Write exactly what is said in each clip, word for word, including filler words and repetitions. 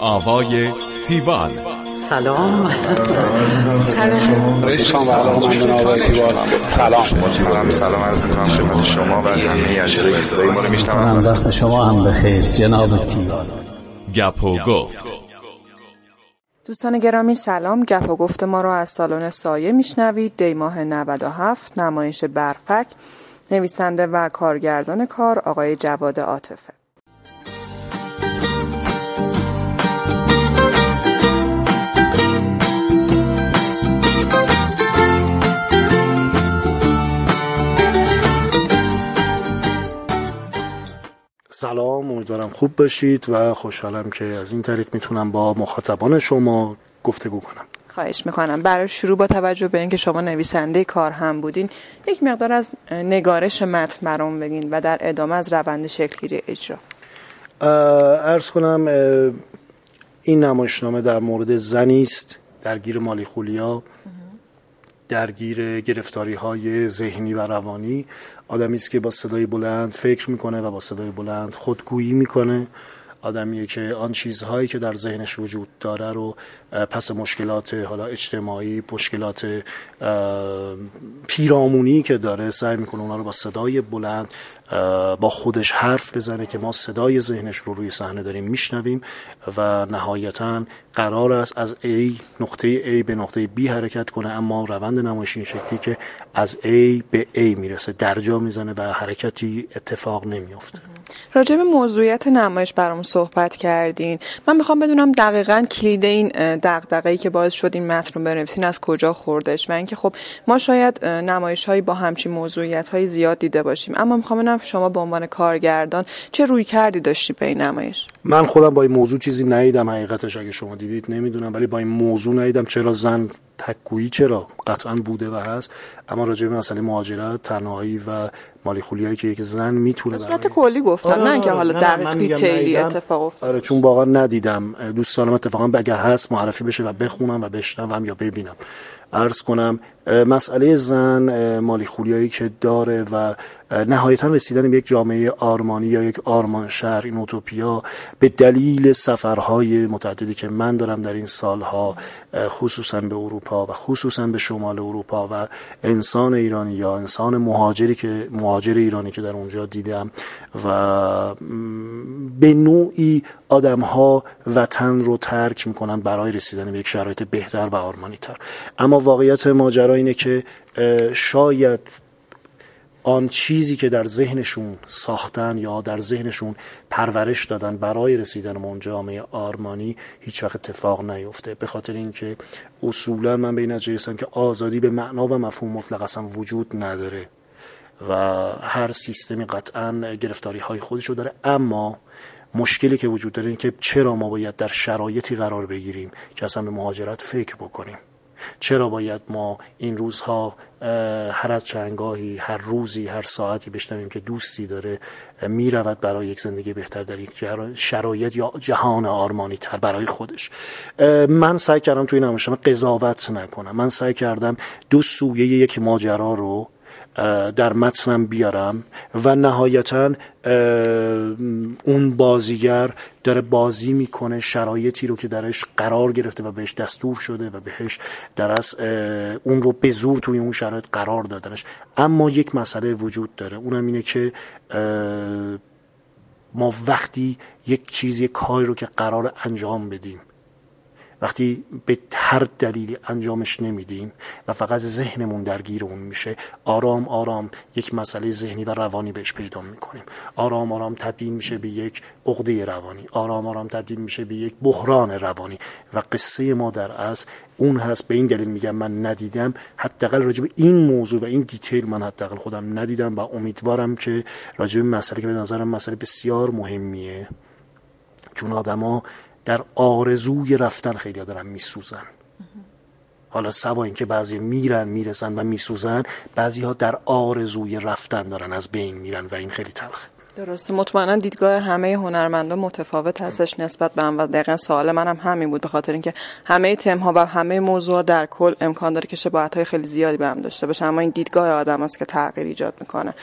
آوای تیوان. سلام. سلام. سلام. سلام عرض می‌کنم خدمت شما و همه اجرای صدای ما رو میشنوم. وقت شما هم بخیر جناب تیوان. گپ و گفت. دوستان گرامی سلام. گپ و گفت ما رو از سالن سایه میشنوید. دی ماه نود و هفت، نمایش برفک، نویسنده و کارگردان کار آقای جواد عاطفه. سلام، امیدوارم خوب باشید و خوشحالم که از این طریق میتونم با مخاطبان شما گفتگو کنم. خواهش میکنم. برای شروع با توجه به اینکه شما نویسنده کار هم بودین، یک مقدار از نگارش متن برام بگین و در ادامه از روند شکلگیری اجرا. عرض کنم این نمایشنامه در مورد زنی است درگیر مالیخولیا، درگیر گرفتاری های ذهنی و روانی، آدمی است که با صدای بلند فکر میکنه و با صدای بلند خودگویی میکنه، آدمیه که آن چیزهایی که در ذهنش وجود داره رو پس مشکلات حالا اجتماعی، مشکلات پیرامونی که داره سعی میکنه اونا رو با صدای بلند با خودش حرف بزنه که ما صدای ذهنش رو روی صحنه داریم میشنویم و نهایتاً قرار است از A نقطه A به نقطه B حرکت کنه، اما روند نمایشی این شکلی که از A به A میرسه، درجا میزنه و حرکتی اتفاق نمیافته. راجع به موضوعیت نمایش برام صحبت کردین. من میخوام بدونم دقیقاً کلید این دغدغه‌ای که باعث شد این متن رو بنویسین از کجا خوردش و اینکه خب ما شاید نمایش‌هایی با همچین موضوعیت‌های زیاد دیده باشیم، اما میخوام بدونم شما به عنوان کارگردان چه رویکردی داشتی به این نمایش؟ من خودم با این موضوع چیزی ندیدم، حقیقتش اگه شما دیدید نمیدونم، ولی با این موضوع ندیدم. چرا زن تک‌گویی چرا قطعاً بوده و هست، اما راجع به مسئله مهاجرت، تنهایی و مالیخولیایی که یک زن میتونه به صورت کلی گفتم، نه که حالا دقیق دیتیلی اتفاق افتاد. آره، چون واقعا ندیدم. دوست دارم اتفاقا اگه هست معرفی بشه و بخونم و بشنوم یا ببینم. عرض کنم مسئله زن مالیخولیایی که داره و نهایتا رسیدن به یک جامعه آرمانی یا یک آرمان شهر، این اوتوپیا، به دلیل سفرهای متعددی که من دارم در این سالها خصوصا به اروپا و خصوصا به شمال اروپا و انسان ایرانی یا انسان مهاجری که مهاجر ایرانی که در اونجا دیدم و به نوعی آدم‌ها وطن رو ترک میکنن برای رسیدن به یک شرایط بهتر و آرمانی تر. اما واقعیت ماجرا اینه که شاید آن چیزی که در ذهنشون ساختن یا در ذهنشون پرورش دادن برای رسیدن به اون جامعه آرمانی هیچ وقت اتفاق نیفته، به خاطر اینکه اصولا من به این نتیجه رسیدم که آزادی به معنا و مفهوم مطلق اصلا وجود نداره و هر سیستمی قطعا گرفتاری های خودشو داره. اما مشکلی که وجود داره این که چرا ما باید در شرایطی قرار بگیریم که اصلا به مهاجرت فکر بکنیم؟ چرا باید ما این روزها هر از چندگاهی، هر روزی، هر ساعتی بشنویم که دوستی داره میرود برای یک زندگی بهتر در یک شرایط یا جهان آرمانی تر برای خودش؟ من سعی کردم توی نمایشنامه قضاوت نکنم، من سعی کردم دو سویه یک ماجرا رو در متنم بیارم و نهایتاً اون بازیگر داره بازی میکنه شرایطی رو که درش قرار گرفته و بهش دستور شده و بهش در از اون رو به زور توی اون شرایط قرار دادنش. اما یک مسئله وجود داره، اونم اینه که ما وقتی یک چیز، یک کاری رو که قرار انجام بدیم، وقتی به هر دلیلی انجامش نمیدیم و فقط ذهنمون درگیر اون میشه، آرام آرام یک مسئله ذهنی و روانی بهش پیدا میکنیم، آرام آرام تبدیل میشه به یک عقده روانی، آرام آرام تبدیل میشه به یک بحران روانی و قصه ما در اصل اون هست. به این دلیل میگم من ندیدم، حداقل راجع به این موضوع و این دیتیل من حداقل خودم ندیدم و امیدوارم که راجع به مسئله که به نظرم مسئله بسیار مهمیه، چون آدما در آرزوی رفتن خیلی ها دارن میسوزن. حالا سوا این که بعضی میرن میرسن و میسوزن، بعضی ها در آرزوی رفتن دارن از بین میرن و این خیلی تلخه. درسته. مطمئنا دیدگاه همه هنرمندان متفاوت هستش نسبت به هم و دقیقاً سوال منم هم همین بود، به خاطر اینکه همه تم‌ها و همه موضوعات در کل امکان داره که شباهت‌های خیلی زیادی به هم داشته باشه، اما این دیدگاه آدم است که تغییر ایجاد میکنه.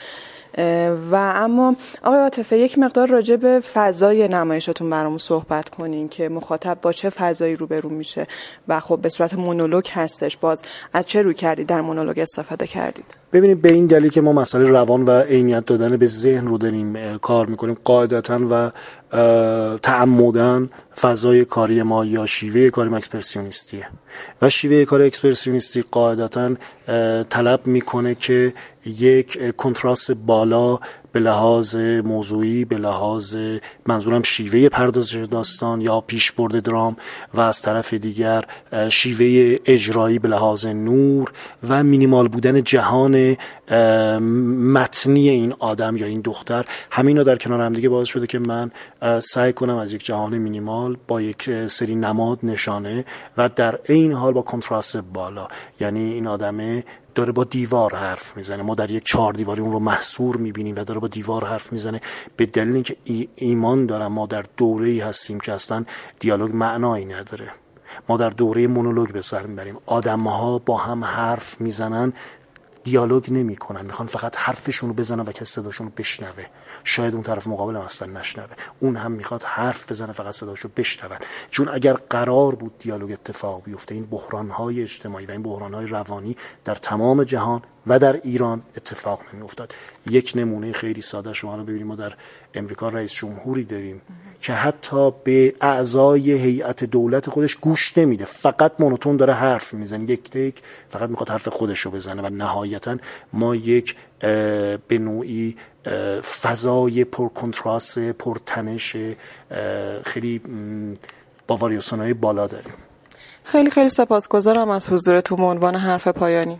و اما آقای عاطفه یک مقدار راجع به فضای نمایشتون برامون صحبت کنین که مخاطب با چه فضایی روبرو میشه و خب به صورت مونولوگ هستش، باز از چه روی کردید در مونولوگ استفاده کردید؟ ببینید، به این دلیل که ما مسئله روان و عینیت دادن به ذهن رو داریم کار میکنیم، قاعدتاً و تعمداً فضای کاری ما یا شیوه کاری ما اکسپرسیونیستیه و شیوه کار اکسپرسیونیستی قاعدتاً طلب میکنه که یک کنتراست بالا به لحاظ موضوعی، به لحاظ منظورم شیوه پردازش داستان یا پیشبرد درام، و از طرف دیگر شیوه اجرایی به لحاظ نور و مینیمال بودن جهان متنی این آدم یا این دختر. همینا در کنار هم دیگه باعث شده که من سعی کنم از یک جهان مینیمال با یک سری نماد نشانه و در این حال با کنتراست بالا، یعنی این آدمه داره با دیوار حرف میزنه، ما در یک چهار دیواری اون رو محصور میبینیم و داره با دیوار حرف میزنه، به دلیل اینکه ای ایمان دارم ما در دوره‌ای هستیم که اصلا دیالوگ معنایی نداره. ما در دوره مونولوگ به سر میبریم، آدم‌ها با هم حرف میزنن، دیالوگ نمی کنن، میخوان فقط حرفشون رو بزنن و کسی صداشون رو بشنوه. شاید اون طرف مقابل هم اصلا نشنوه، اون هم میخواد حرف بزنه فقط صداشو بشنون. چون اگر قرار بود دیالوگ اتفاق بیفته، این بحران‌های اجتماعی و این بحران‌های روانی در تمام جهان و در ایران اتفاق نمی‌افتاد. یک نمونه خیلی ساده شما رو ببینیم، ما در امریکا رئیس جمهوری داریم که حتی به اعضای هیئت دولت خودش گوش نمیده، فقط مونوتون داره حرف میزنه، یک تک فقط میخواد حرف خودش رو بزنه و نهایتا ما یک به نوعی فضای پر کنتراست، پر تنش، خیلی با واریاسیون‌های بالا داریم. خیلی خیلی سپاسگزارم از حضورتون به عنوان حرف پایانی.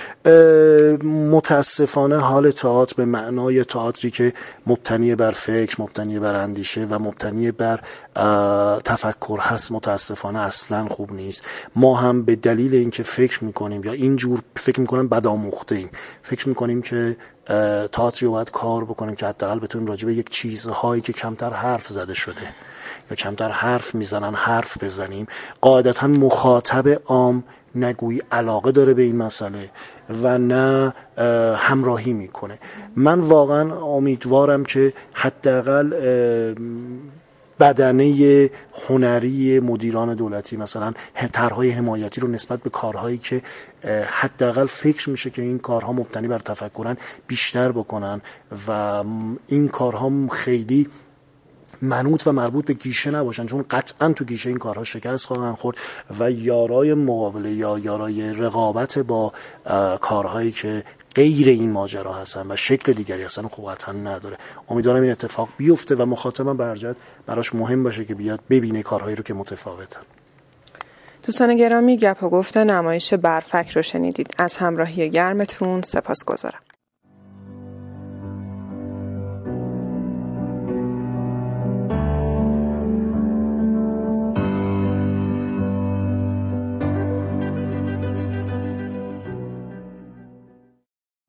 متاسفانه حال تئاتر به معنای تئاتری که مبتنی بر فکر، مبتنی بر اندیشه و مبتنی بر تفکر هست، متاسفانه اصلا خوب نیست. ما هم به دلیل اینکه فکر میکنیم یا اینجور فکر میکنم بدآموخته ایم، فکر میکنیم که تئاتری رو باید کار بکنیم که حداقل بتونیم راجع به یک چیزهایی که کمتر حرف زده شده یا کمتر حرف میزنن حرف بزنیم. قاعدتا مخاطب عام نگویی علاقه داره به این مسئله و نه همراهی میکنه. من واقعا امیدوارم که حداقل بدنه هنری مدیران دولتی مثلا طرح‌های حمایتی رو نسبت به کارهایی که حداقل فکر میشه که این کارها مبتنی بر تفکرن بیشتر بکنن و این کارها خیلی منوط و مربوط به گیشه نباشن، چون قطعا تو گیشه این کارها شکست خواهند خورد و یارای مقابله یا یارای رقابت با کارهایی که غیر این ماجرا هستن و شکل دیگری هستن خوب قطعا نداره. امیدوارم این اتفاق بیفته و مخاطبم به هر جهت براش مهم باشه که بیاد ببینه کارهایی رو که متفاوتن. دوستان گرامی، گپ و گفت نمایش برفک رو شنیدید. از همراهی گرمتون سپاسگزارم.